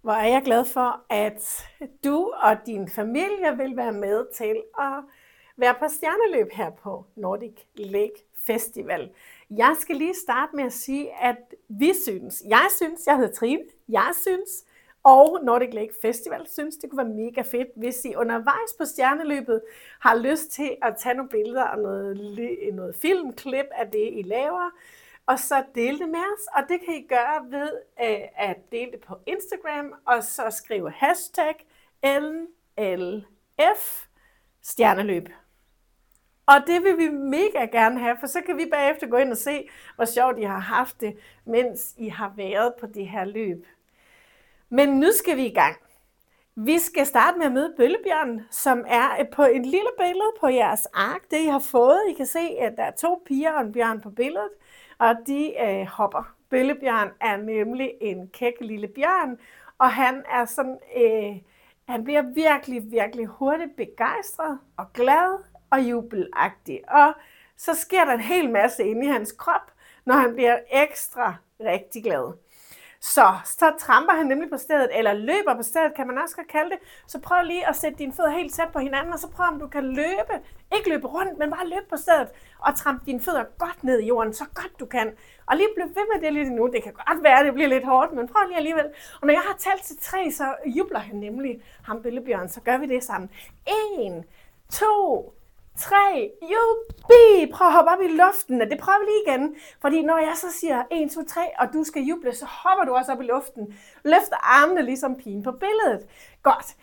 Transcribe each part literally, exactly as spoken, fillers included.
Hvor er jeg glad for, at du og din familie vil være med til at være på stjerneløb her på Nordic Lake Festival. Jeg skal lige starte med at sige, at vi synes, jeg synes, jeg hedder Trine, jeg synes, og Nordic Lake Festival synes, det kunne være mega fedt, hvis I undervejs på stjerneløbet har lyst til at tage nogle billeder og noget, noget filmklip af det, I laver, og så dele det med os. Og det kan I gøre ved øh, at dele det på Instagram, og så skrive hashtag N L F stjerneløb. Og det vil vi mega gerne have, for så kan vi bagefter gå ind og se, hvor sjovt I har haft det, mens I har været på det her løb. Men nu skal vi i gang. Vi skal starte med at møde bøllebjørnen, som er på et lille billede på jeres ark. Det I har fået, I kan se, at der er to piger og en bjørn på billedet, og de øh, hopper. Bøllebjørn er nemlig en kæk lille bjørn, og han er sådan, øh, han bliver virkelig, virkelig hurtigt begejstret og glad og jubelagtig. Og så sker der en hel masse inde i hans krop, når han bliver ekstra rigtig glad. Så, så tramper han nemlig på stedet, eller løber på stedet, kan man også godt kalde det. Så prøv lige at sætte dine fødder helt tæt på hinanden, og så prøv om du kan løbe. Ikke løbe rundt, men bare løbe på stedet, og trampe dine fødder godt ned i jorden, så godt du kan. Og lige blive ved med det lidt nu. Det kan godt være, at det bliver lidt hårdt, men prøv lige alligevel. Og når jeg har talt til tre, så jubler han nemlig, ham bøllebjørn, så gør vi det sammen. En, to, tre, jubi! Prøv at hoppe op i luften, og det prøver vi lige igen. Fordi når jeg så siger en, to, tre, og du skal juble, så hopper du også op i luften. Løfter armene ligesom pigen på billedet. Godt.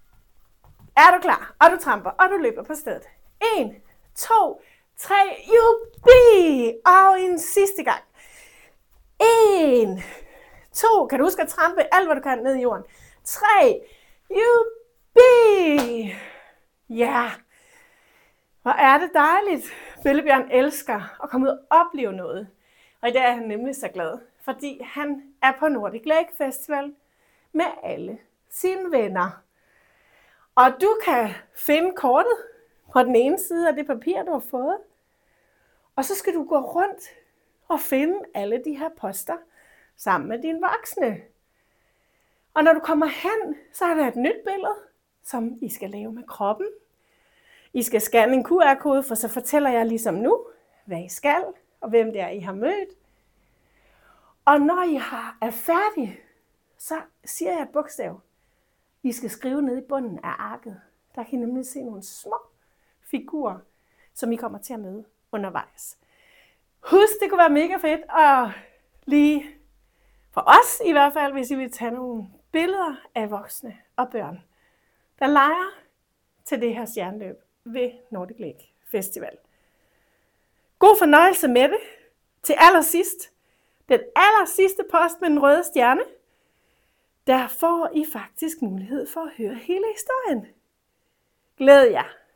Er du klar? Og du tramper, og du løber på stedet. En, to, tre, jubi! Og en sidste gang. En, to, kan du huske at trampe alt, hvad du kan ned i jorden. Tre, jubi! Ja. Hvor er det dejligt. Bøllebjørn elsker at komme ud og opleve noget. Og i dag er han nemlig så glad, fordi han er på Nordic Lake Festival med alle sine venner. Og du kan finde kortet på den ene side af det papir, du har fået. Og så skal du gå rundt og finde alle de her poster sammen med dine voksne. Og når du kommer hen, så er der et nyt billede, som I skal lave med kroppen. I skal scanne en Q R-kode, for så fortæller jeg ligesom nu, hvad I skal, og hvem det er, I har mødt. Og når I har, er færdige, så siger jeg et bogstav. I skal skrive ned i bunden af arket. Der kan I nemlig se nogle små figurer, som I kommer til at møde undervejs. Husk, det kunne være mega fedt, og lige for os i hvert fald, hvis I vil tage nogle billeder af voksne og børn, der leger til det her stjerneløb ved Nordic Lake Festival. God fornøjelse med det. Til allersidst, den aller sidste post med den røde stjerne, der får I faktisk mulighed for at høre hele historien. Glæd jer!